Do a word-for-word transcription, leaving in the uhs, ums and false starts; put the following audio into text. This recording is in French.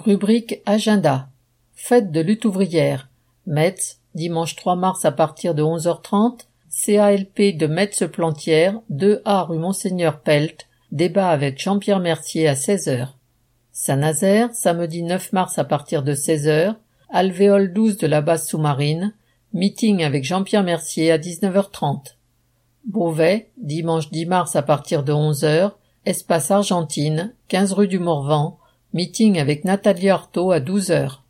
Rubrique Agenda. Fête de lutte ouvrière. Metz, dimanche trois mars à partir de onze heures trente. C A L P de Metz-Plantière, deux A rue Monseigneur Pelt. Débat avec Jean-Pierre Mercier à seize heures. Saint-Nazaire, samedi neuf mars à partir de seize heures. Alvéole douze de la base sous-marine. Meeting avec Jean-Pierre Mercier à dix-neuf heures trente. Beauvais, dimanche dix mars à partir de onze heures. Espace Argentine, quinze rue du Morvan. Meeting avec Nathalie Arthaud à douze heures.